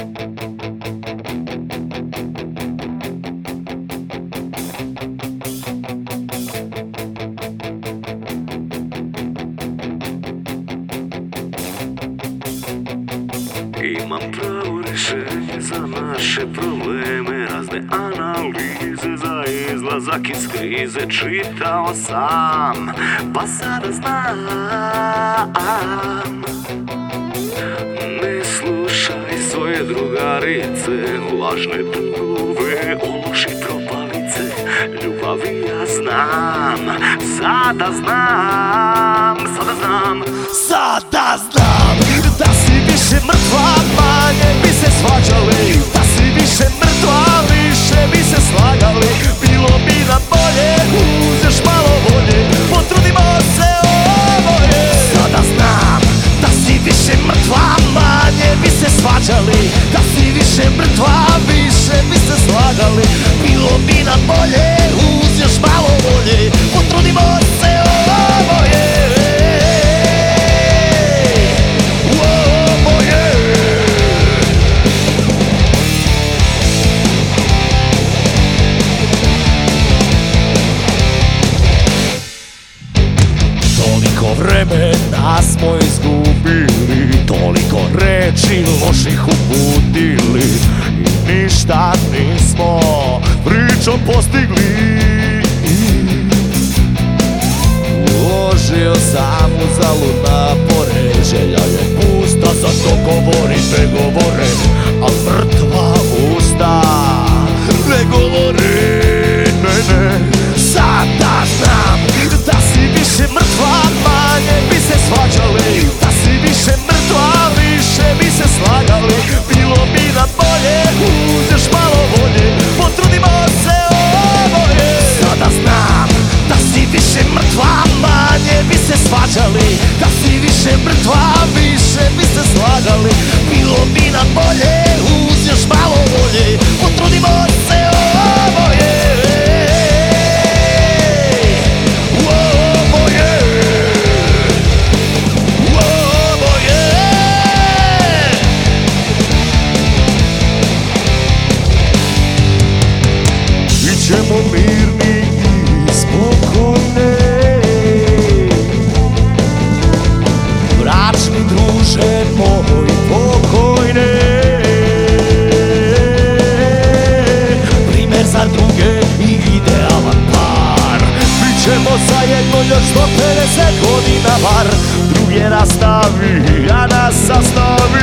Imam pravo rješenje za naše probleme, razne analize za izlazak iz krize. Čitao sam, pa sada znam. Ne slušaj svoje drugarice, lažne drugove, ološi propalice. Ljubavi ja znam, sada znam, sada znam. Sada znam da si više mrtva, manje bi se svađali. Da si više mrtva, više bi se slagali. Bilo bi nam bolje, uzeš malo volje, potrudimo se, ovo je. Sada znam da si više mrtva, manje bi se svađali. Da si više mrtva, više bi se slagali. Bilo bi nam bolje, uzeš malo volje, potrudimo se, ovo je. Vremena smo izgubili, toliko reči loših uputili i ništa nismo pričom postigli. Uložio sam uzalud napore, želja je pusta, zato govorim pregovore, a mrtva usta ne govore, ne. Sada znam da si više mrtva, manje bi se svađali. Da si više mrtva, više bi se slagali. Bilo bi nam bolje, uzeš malo volje, potrudimo se, ovo je. Sada znam da si više mrtva, manje bi se svađali. Da si više mrtva, više bi se slagali. Bilo bi nam bolje, uzeš malo volje, potrudimo se, ovo je. Ćemo mirni i spokojne, bračni druže moj pokojne. Primer za druge i idealan par. Bićemo zajedno još do 50 godina bar. Druge nastavi, a nas sastavi.